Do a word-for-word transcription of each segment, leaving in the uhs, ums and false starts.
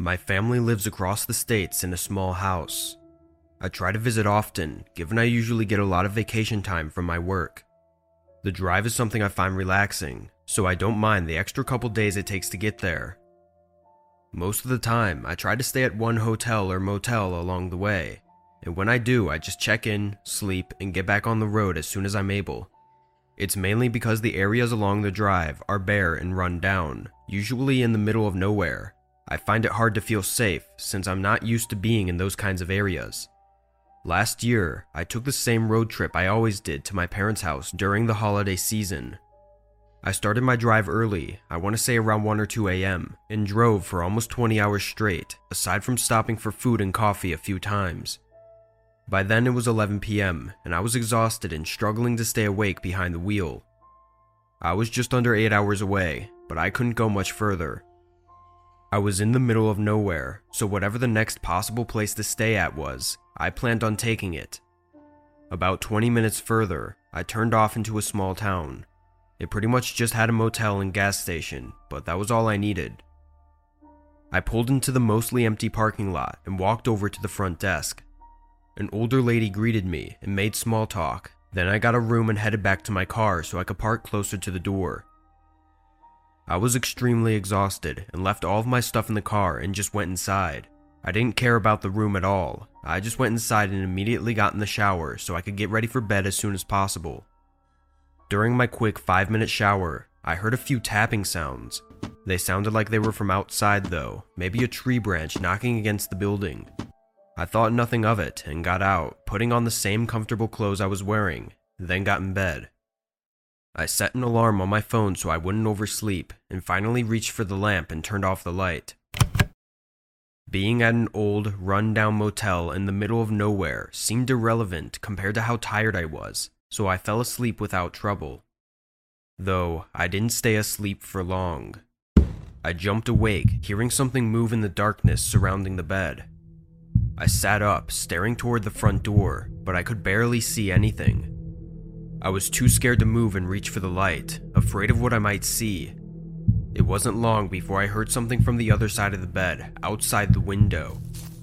My family lives across the states in a small house. I try to visit often, given I usually get a lot of vacation time from my work. The drive is something I find relaxing, so I don't mind the extra couple days it takes to get there. Most of the time, I try to stay at one hotel or motel along the way, and when I do, I just check in, sleep, and get back on the road as soon as I'm able. It's mainly because the areas along the drive are bare and run down, usually in the middle of nowhere. I find it hard to feel safe since I'm not used to being in those kinds of areas. Last year, I took the same road trip I always did to my parents' house during the holiday season. I started my drive early, I want to say around one or two a m, and drove for almost twenty hours straight, aside from stopping for food and coffee a few times. By then it was eleven p m, and I was exhausted and struggling to stay awake behind the wheel. I was just under eight hours away, but I couldn't go much further. I was in the middle of nowhere, so whatever the next possible place to stay at was, I planned on taking it. About twenty minutes further, I turned off into a small town. It pretty much just had a motel and gas station, but that was all I needed. I pulled into the mostly empty parking lot and walked over to the front desk. An older lady greeted me and made small talk. Then I got a room and headed back to my car so I could park closer to the door. I was extremely exhausted and left all of my stuff in the car and just went inside. I didn't care about the room at all. I just went inside and immediately got in the shower so I could get ready for bed as soon as possible. During my quick five minute shower, I heard a few tapping sounds. They sounded like they were from outside though, maybe a tree branch knocking against the building. I thought nothing of it and got out, putting on the same comfortable clothes I was wearing, then got in bed. I set an alarm on my phone so I wouldn't oversleep, and finally reached for the lamp and turned off the light. Being at an old, run-down motel in the middle of nowhere seemed irrelevant compared to how tired I was, so I fell asleep without trouble. Though, I didn't stay asleep for long. I jumped awake, hearing something move in the darkness surrounding the bed. I sat up, staring toward the front door, but I could barely see anything. I was too scared to move and reach for the light, afraid of what I might see. It wasn't long before I heard something from the other side of the bed, outside the window.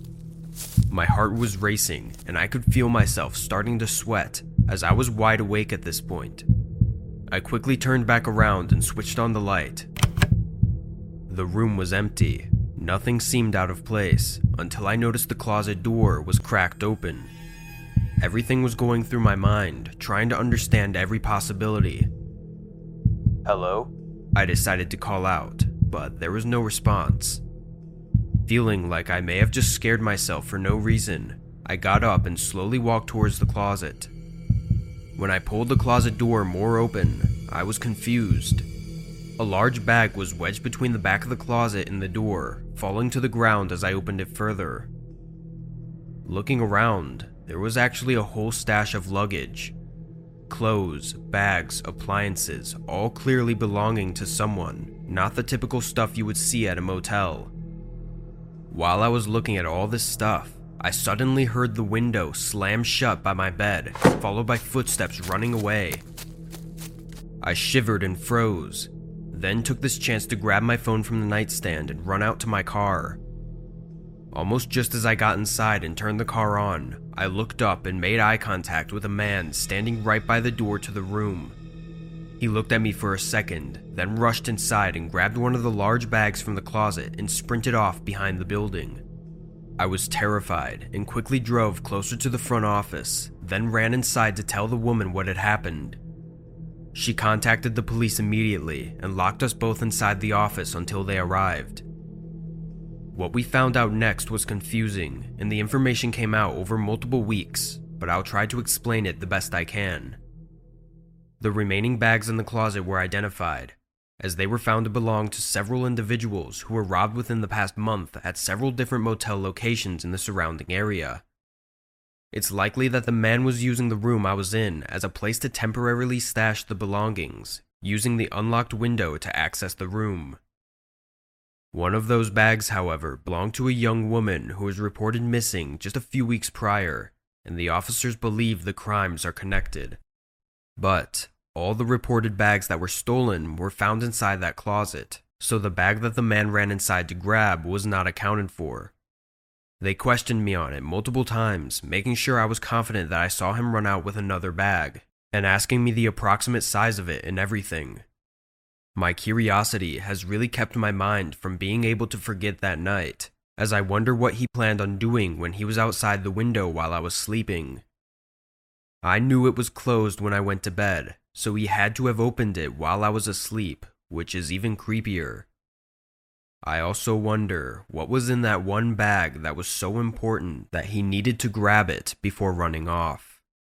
My heart was racing, and I could feel myself starting to sweat, as I was wide awake at this point. I quickly turned back around and switched on the light. The room was empty. Nothing seemed out of place, until I noticed the closet door was cracked open. Everything was going through my mind, trying to understand every possibility. "Hello?" I decided to call out, but there was no response. Feeling like I may have just scared myself for no reason, I got up and slowly walked towards the closet. When I pulled the closet door more open, I was confused. A large bag was wedged between the back of the closet and the door, falling to the ground as I opened it further. Looking around, there was actually a whole stash of luggage. Clothes, bags, appliances, all clearly belonging to someone, not the typical stuff you would see at a motel. While I was looking at all this stuff, I suddenly heard the window slam shut by my bed, followed by footsteps running away. I shivered and froze, then took this chance to grab my phone from the nightstand and run out to my car. Almost just as I got inside and turned the car on, I looked up and made eye contact with a man standing right by the door to the room. He looked at me for a second, then rushed inside and grabbed one of the large bags from the closet and sprinted off behind the building. I was terrified and quickly drove closer to the front office, then ran inside to tell the woman what had happened. She contacted the police immediately and locked us both inside the office until they arrived. What we found out next was confusing, and the information came out over multiple weeks, but I'll try to explain it the best I can. The remaining bags in the closet were identified, as they were found to belong to several individuals who were robbed within the past month at several different motel locations in the surrounding area. It's likely that the man was using the room I was in as a place to temporarily stash the belongings, using the unlocked window to access the room. One of those bags, however, belonged to a young woman who was reported missing just a few weeks prior, and the officers believe the crimes are connected. But all the reported bags that were stolen were found inside that closet, so the bag that the man ran inside to grab was not accounted for. They questioned me on it multiple times, making sure I was confident that I saw him run out with another bag, and asking me the approximate size of it and everything. My curiosity has really kept my mind from being able to forget that night, as I wonder what he planned on doing when he was outside the window while I was sleeping. I knew it was closed when I went to bed, so he had to have opened it while I was asleep, which is even creepier. I also wonder what was in that one bag that was so important that he needed to grab it before running off.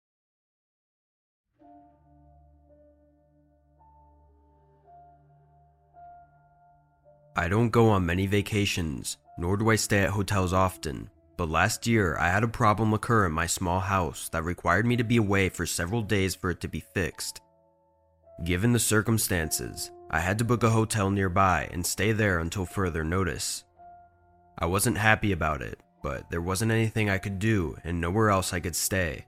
I don't go on many vacations, nor do I stay at hotels often, but last year I had a problem occur in my small house that required me to be away for several days for it to be fixed. Given the circumstances, I had to book a hotel nearby and stay there until further notice. I wasn't happy about it, but there wasn't anything I could do and nowhere else I could stay.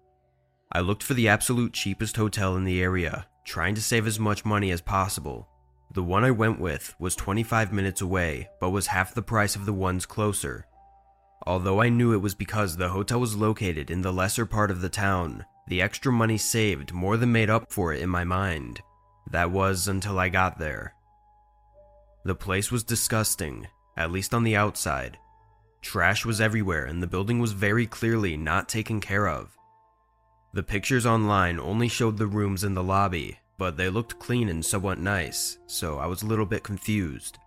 I looked for the absolute cheapest hotel in the area, trying to save as much money as possible. The one I went with was twenty-five minutes away, but was half the price of the ones closer. Although I knew it was because the hotel was located in the lesser part of the town, the extra money saved more than made up for it in my mind. That was until I got there. The place was disgusting, at least on the outside. Trash was everywhere and the building was very clearly not taken care of. The pictures online only showed the rooms in the lobby, but they looked clean and somewhat nice, so I was a little bit confused.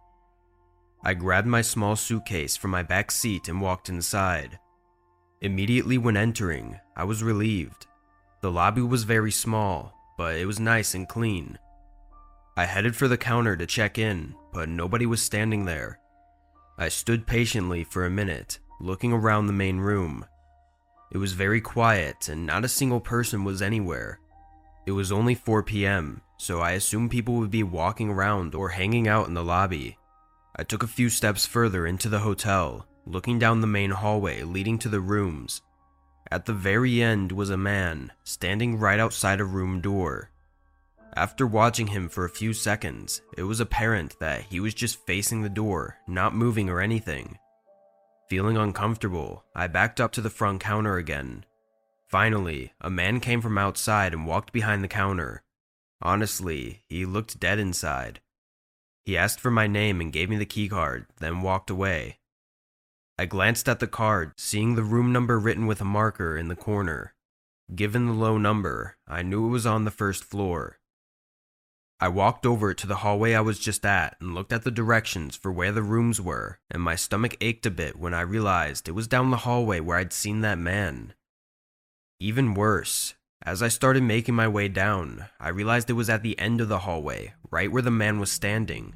I grabbed my small suitcase from my back seat and walked inside. Immediately when entering, I was relieved. The lobby was very small, but it was nice and clean. I headed for the counter to check in, but nobody was standing there. I stood patiently for a minute, looking around the main room. It was very quiet and not a single person was anywhere. It was only four p m, so I assumed people would be walking around or hanging out in the lobby. I took a few steps further into the hotel, looking down the main hallway leading to the rooms. At the very end was a man, standing right outside a room door. After watching him for a few seconds, it was apparent that he was just facing the door, not moving or anything. Feeling uncomfortable, I backed up to the front counter again. Finally, a man came from outside and walked behind the counter. Honestly, he looked dead inside. He asked for my name and gave me the keycard, then walked away. I glanced at the card, seeing the room number written with a marker in the corner. Given the low number, I knew it was on the first floor. I walked over to the hallway I was just at and looked at the directions for where the rooms were, and my stomach ached a bit when I realized it was down the hallway where I'd seen that man. Even worse, as I started making my way down, I realized it was at the end of the hallway, right where the man was standing.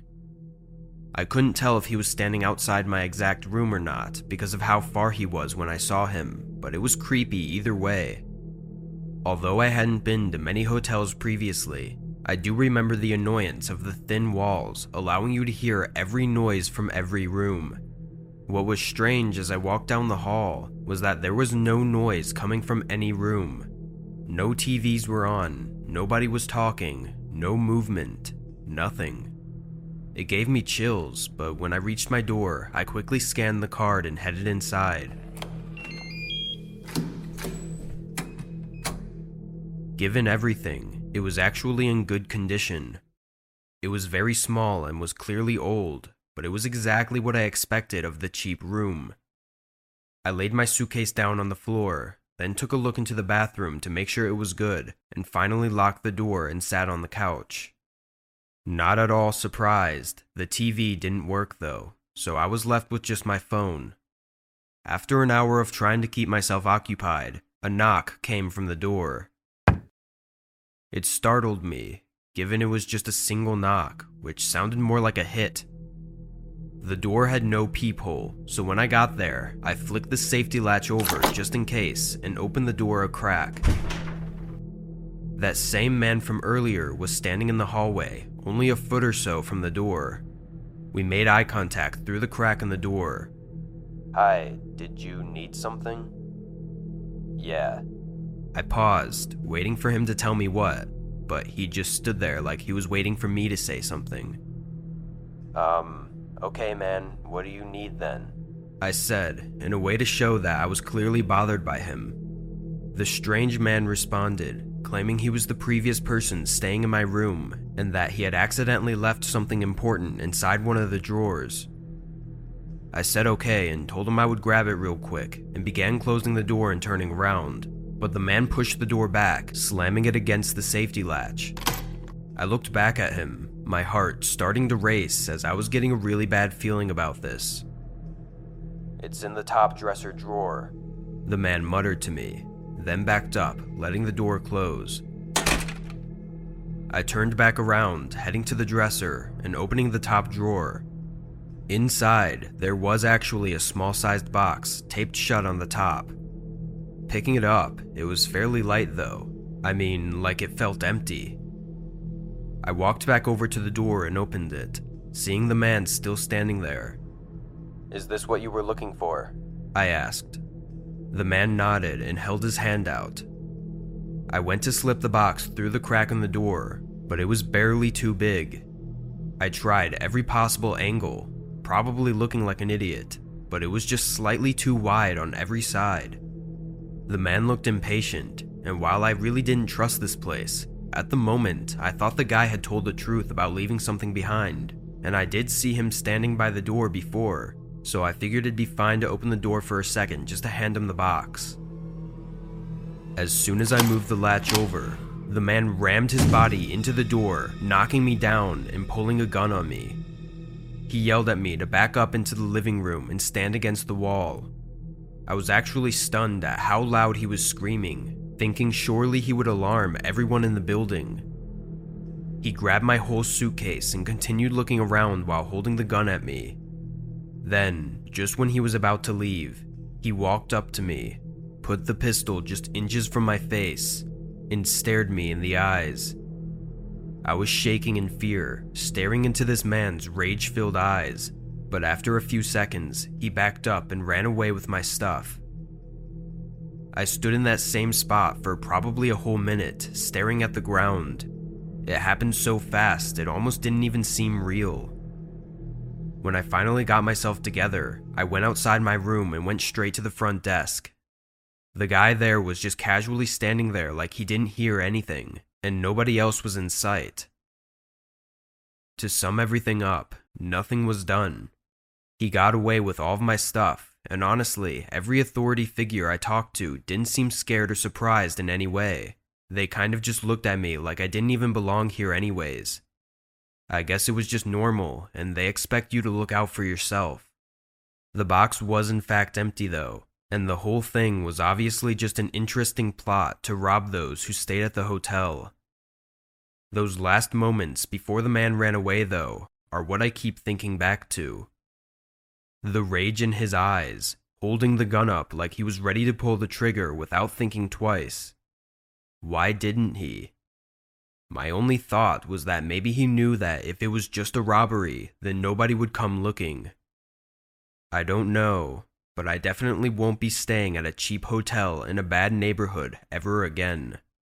I couldn't tell if he was standing outside my exact room or not because of how far he was when I saw him, but it was creepy either way. Although I hadn't been to many hotels previously, I do remember the annoyance of the thin walls allowing you to hear every noise from every room. What was strange as I walked down the hall was that there was no noise coming from any room. No T Vs were on, nobody was talking, no movement, nothing. It gave me chills, but when I reached my door, I quickly scanned the card and headed inside. Given everything, it was actually in good condition. It was very small and was clearly old, but it was exactly what I expected of the cheap room. I laid my suitcase down on the floor, then took a look into the bathroom to make sure it was good, and finally locked the door and sat on the couch. Not at all surprised, the T V didn't work though, so I was left with just my phone. After an hour of trying to keep myself occupied, a knock came from the door. It startled me, given it was just a single knock, which sounded more like a hit. The door had no peephole, so when I got there, I flicked the safety latch over just in case and opened the door a crack. That same man from earlier was standing in the hallway, only a foot or so from the door. We made eye contact through the crack in the door. "Hi, did you need something?" "Yeah." I paused, waiting for him to tell me what, but he just stood there like he was waiting for me to say something. Um, okay man, what do you need then? I said, in a way to show that I was clearly bothered by him. The strange man responded, claiming he was the previous person staying in my room and that he had accidentally left something important inside one of the drawers. I said okay and told him I would grab it real quick and began closing the door and turning around, but the man pushed the door back, slamming it against the safety latch. I looked back at him, my heart starting to race as I was getting a really bad feeling about this. It's in the top dresser drawer, the man muttered to me, then backed up, letting the door close. I turned back around, heading to the dresser and opening the top drawer. Inside, there was actually a small-sized box taped shut on the top. Picking it up, it was fairly light though. I mean, like it felt empty. I walked back over to the door and opened it, seeing the man still standing there. Is this what you were looking for? I asked. The man nodded and held his hand out. I went to slip the box through the crack in the door, but it was barely too big. I tried every possible angle, probably looking like an idiot, but it was just slightly too wide on every side. The man looked impatient, and while I really didn't trust this place, at the moment I thought the guy had told the truth about leaving something behind, and I did see him standing by the door before, so I figured it'd be fine to open the door for a second just to hand him the box. As soon as I moved the latch over, the man rammed his body into the door, knocking me down and pulling a gun on me. He yelled at me to back up into the living room and stand against the wall. I was actually stunned at how loud he was screaming, thinking surely he would alarm everyone in the building. He grabbed my whole suitcase and continued looking around while holding the gun at me. Then, just when he was about to leave, he walked up to me, put the pistol just inches from my face, and stared me in the eyes. I was shaking in fear, staring into this man's rage-filled eyes, but after a few seconds, he backed up and ran away with my stuff. I stood in that same spot for probably a whole minute, staring at the ground. It happened so fast, it almost didn't even seem real. When I finally got myself together, I went outside my room and went straight to the front desk. The guy there was just casually standing there like he didn't hear anything, and nobody else was in sight. To sum everything up, nothing was done. He got away with all of my stuff, and honestly, every authority figure I talked to didn't seem scared or surprised in any way. They kind of just looked at me like I didn't even belong here anyways. I guess it was just normal, and they expect you to look out for yourself. The box was in fact empty though, and the whole thing was obviously just an interesting plot to rob those who stayed at the hotel. Those last moments before the man ran away though, are what I keep thinking back to. The rage in his eyes, holding the gun up like he was ready to pull the trigger without thinking twice. Why didn't he? My only thought was that maybe he knew that if it was just a robbery, then nobody would come looking. I don't know, but I definitely won't be staying at a cheap hotel in a bad neighborhood ever again.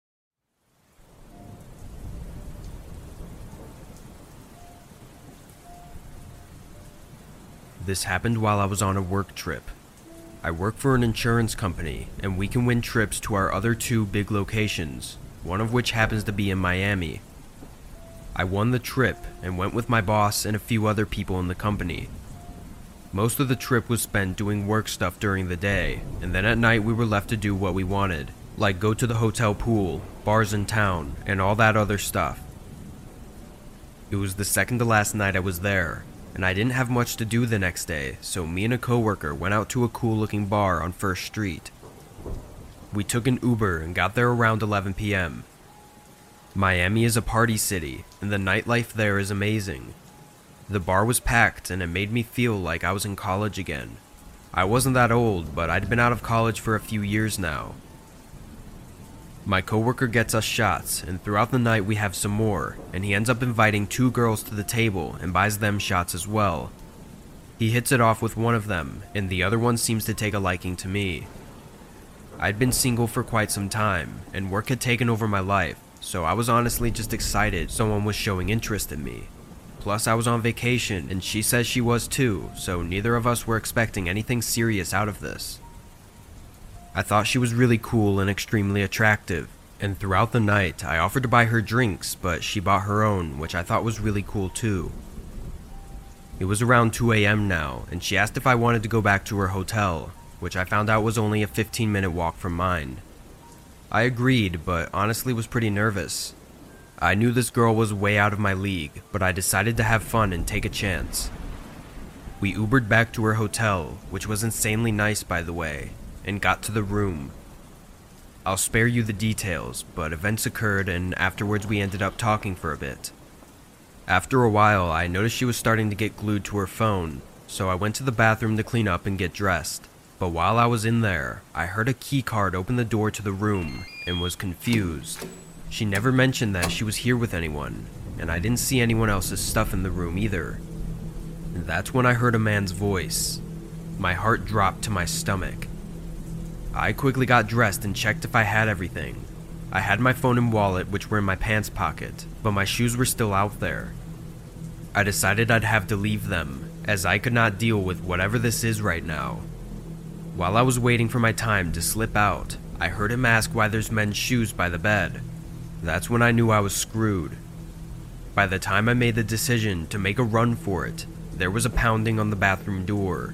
This happened while I was on a work trip. I work for an insurance company, and we can win trips to our other two big locations, one of which happens to be in Miami. I won the trip and went with my boss and a few other people in the company. Most of the trip was spent doing work stuff during the day, and then at night we were left to do what we wanted, like go to the hotel pool, bars in town, and all that other stuff. It was the second to last night I was there, and I didn't have much to do the next day, so me and a coworker went out to a cool looking bar on First Street. We took an Uber and got there around eleven p m Miami is a party city, and the nightlife there is amazing. The bar was packed, and it made me feel like I was in college again. I wasn't that old, but I'd been out of college for a few years now. My coworker gets us shots, and throughout the night we have some more, and he ends up inviting two girls to the table and buys them shots as well. He hits it off with one of them, and the other one seems to take a liking to me. I'd been single for quite some time, and work had taken over my life, so I was honestly just excited someone was showing interest in me. Plus, I was on vacation, and she says she was too, so neither of us were expecting anything serious out of this. I thought she was really cool and extremely attractive, and throughout the night, I offered to buy her drinks, but she bought her own, which I thought was really cool too. It was around two a m now, and she asked if I wanted to go back to her hotel, which I found out was only a fifteen minute walk from mine. I agreed, but honestly was pretty nervous. I knew this girl was way out of my league, but I decided to have fun and take a chance. We Ubered back to her hotel, which was insanely nice by the way, and got to the room. I'll spare you the details, but events occurred and afterwards we ended up talking for a bit. After a while, I noticed she was starting to get glued to her phone, so I went to the bathroom to clean up and get dressed. But while I was in there, I heard a key card open the door to the room and was confused. She never mentioned that she was here with anyone, and I didn't see anyone else's stuff in the room either. And that's when I heard a man's voice. My heart dropped to my stomach. I quickly got dressed and checked if I had everything. I had my phone and wallet, which were in my pants pocket, but my shoes were still out there. I decided I'd have to leave them, as I could not deal with whatever this is right now. While I was waiting for my time to slip out, I heard him ask why there's men's shoes by the bed. That's when I knew I was screwed. By the time I made the decision to make a run for it, there was a pounding on the bathroom door.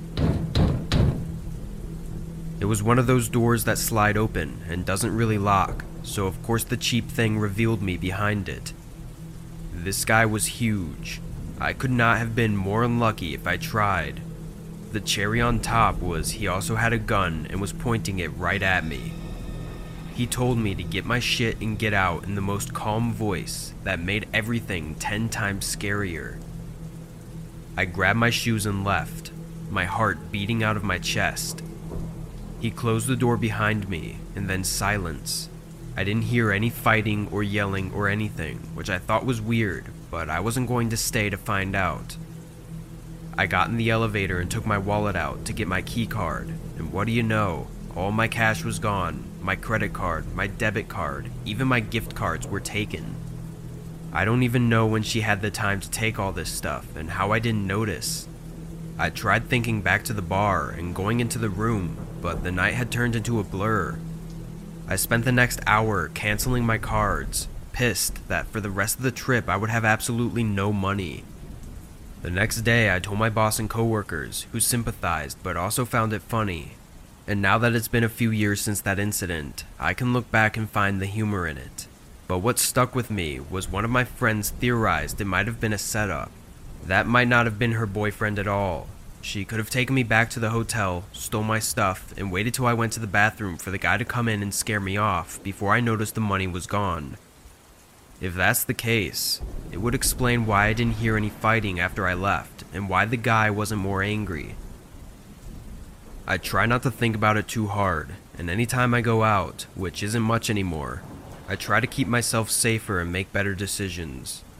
It was one of those doors that slide open and doesn't really lock, so of course the cheap thing revealed me behind it. This guy was huge. I could not have been more unlucky if I tried. The cherry on top was he also had a gun and was pointing it right at me. He told me to get my shit and get out in the most calm voice that made everything ten times scarier. I grabbed my shoes and left, my heart beating out of my chest. He closed the door behind me, and then silence. I didn't hear any fighting or yelling or anything, which I thought was weird, but I wasn't going to stay to find out. I got in the elevator and took my wallet out to get my key card, and what do you know? All my cash was gone, my credit card, my debit card, even my gift cards were taken. I don't even know when she had the time to take all this stuff and how I didn't notice. I tried thinking back to the bar and going into the room, but the night had turned into a blur. I spent the next hour canceling my cards, pissed that for the rest of the trip I would have absolutely no money. The next day I told my boss and coworkers, who sympathized but also found it funny. And now that it's been a few years since that incident, I can look back and find the humor in it. But what stuck with me was one of my friends theorized it might have been a setup. That might not have been her boyfriend at all. She could have taken me back to the hotel, stole my stuff, and waited till I went to the bathroom for the guy to come in and scare me off before I noticed the money was gone. If that's the case, it would explain why I didn't hear any fighting after I left, and why the guy wasn't more angry. I try not to think about it too hard, and anytime I go out, which isn't much anymore, I try to keep myself safer and make better decisions.